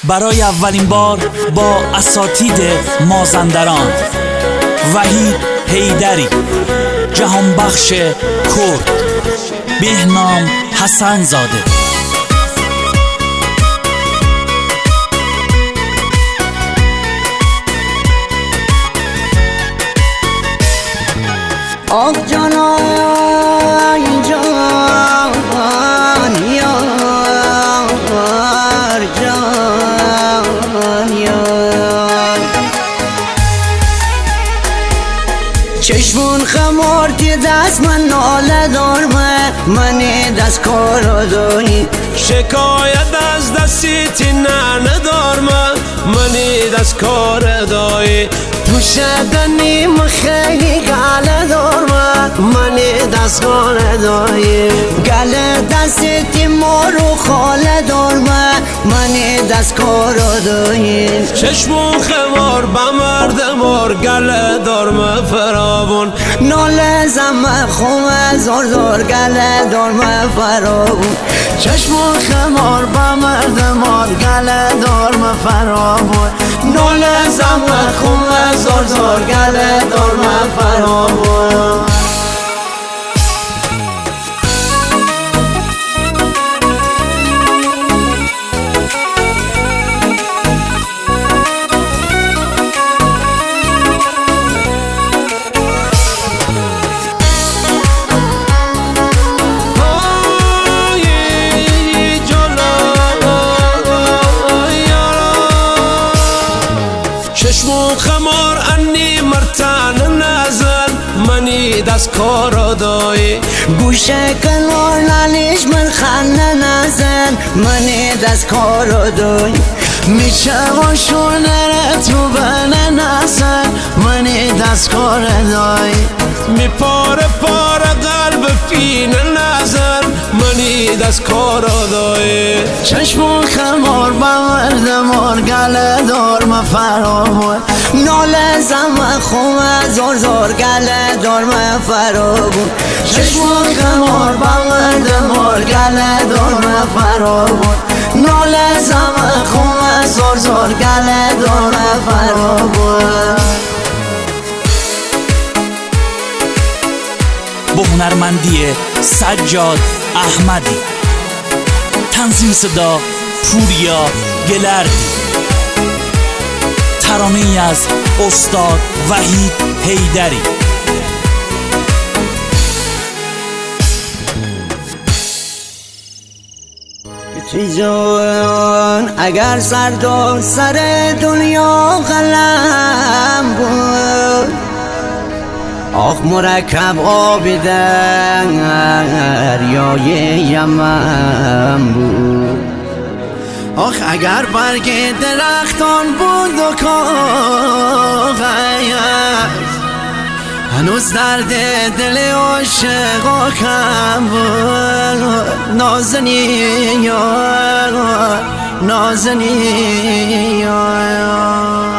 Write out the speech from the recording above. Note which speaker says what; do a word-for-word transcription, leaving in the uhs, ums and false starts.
Speaker 1: برای اولین بار با اساتید مازندران وحید حیدری، جهانبخش کرد بهنام حسن زاده.
Speaker 2: آه جانای جان یار جان یار، چشمون خمارتی دست من ناله دارمه، من دست کار داری
Speaker 3: شکایت از دستی نه ندارمه، من دست کار داری تو شدنیم خیلی گله دارمه، من دست کار داری گله دستی مارو خاله دارمه، من دست کار داری چشمون خمار بمردمار گله دارمه فراون
Speaker 2: ناله زمه خومه زار زار گله دارمه فراون
Speaker 3: چشمون خمار بمردمار گله دارمه فراون
Speaker 2: ناله زمه خومه زار زار گله دارمه فراون.
Speaker 3: چشمون خمار انی مرتن نزن، منی دست کار دایی
Speaker 2: گوشه کنار نالیش من خنه نزن، منی دست کار دایی میشه و شونه تو بنه نزن، منی دست کار دایی
Speaker 3: می پاره پاره قلب فینه نزن، منی دست کار دایی
Speaker 2: چشمون خمار بمردمار گله دارمه فراون ناله زمه خومه زار زار گله دارمه فراون چشمون خمار بمردمار گله دارمه فراون ناله زمه خومه زار زار گله دارمه فراون.
Speaker 1: با هنرمندی سجاد احمدی، تنظیم صدا پوریا گلردی، ترانه‌ای از استاد وحید حیدری.
Speaker 2: جان اگر سر تا سر دنیا قلم بود، آخ مرکب آب دریای یمن بود، آخ اگر برگ درختان بود و کاغذ، هنوز درد دل عاشقا کم بود. نازنین یار نازنین یار